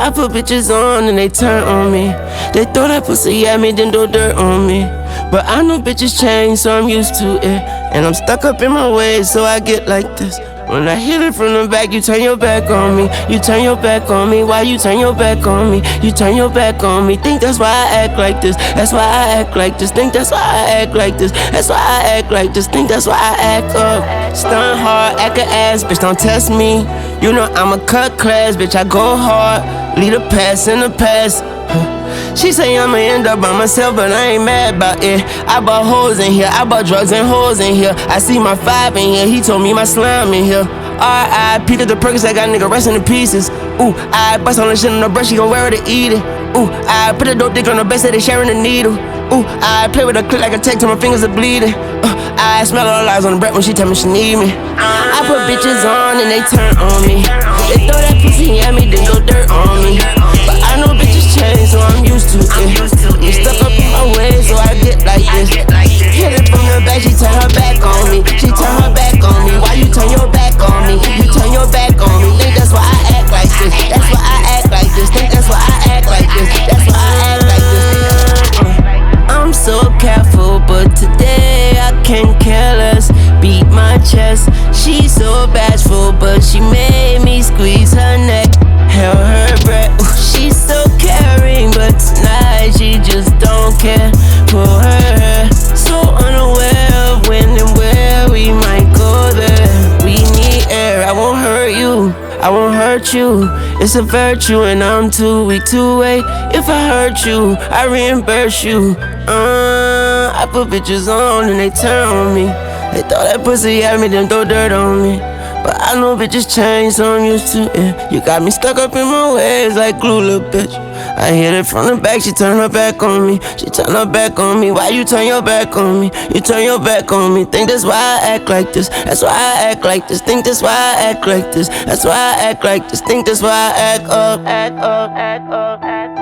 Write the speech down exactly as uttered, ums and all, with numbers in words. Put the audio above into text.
I put bitches on and they turn on me. They throw that pussy at me, then throw dirt on me. But I know bitches change, so I'm used to it. And I'm stuck up in my ways, so I get like this. When I hit it from the back, you turn your back on me. You turn your back on me. Why you turn your back on me? You turn your back on me. Think that's why I act like this. That's why I act like this. Think that's why I act like this. That's why I act like this. Think that's why I act up. Stun hard, act a ass, bitch, don't test me. You know I'm a cut class, bitch, I go hard. Lead a pass in the past. She say I'ma end up by myself, but I ain't mad about it. I bought hoes in here, I bought drugs and hoes in here. I see my five in here, he told me my slime in here. R I P to the Perkins, I got nigga resting in pieces. Ooh, I bust on the shit on the brush, she gon' wear it to eat it. Ooh, I put a dope dick on the best, say they sharing the needle. Ooh, I play with a clip like a tech till my fingers are bleeding. Uh, I smell all the lies on the breath when she tell me she need me. I put bitches on and they turn on me. They throw that pussy at me, then go dirt on me. But I know bitches change, so I'm used to it. I'm stuck up in my ways, so I get like this. Hit it from the back, she turn her back on me. She turn her back on me. Why you turn your back on me? You turn your back on me. Think that's why I act like this. That's why I act like this. Think that's why I act like this. That's why I act like this. I'm so careful, but today I can't care less. Beat my chest. She's so bashful, but she made me squeeze her neck. Held her breath. Ooh, she's so caring, but tonight she just don't care. Pull her hair, so unaware of when and where we might go there. We need air, I won't hurt you, I won't hurt you. It's a virtue and I'm too weak to wait. If I hurt you, I reimburse you. Uh, I put bitches on and they turn on me. They throw that pussy at me, then throw dirt on me. But I know bitches change, so I'm used to it. You got me stuck up in my ways like glue, little bitch. I hit it from the back, she turn her back on me. She turn her back on me. Why you turn your back on me? You turn your back on me. Think that's why I act like this. That's why I act like this. Think that's why I act like this. That's why I act like this. Think that's why I act up, act up, act up, act up.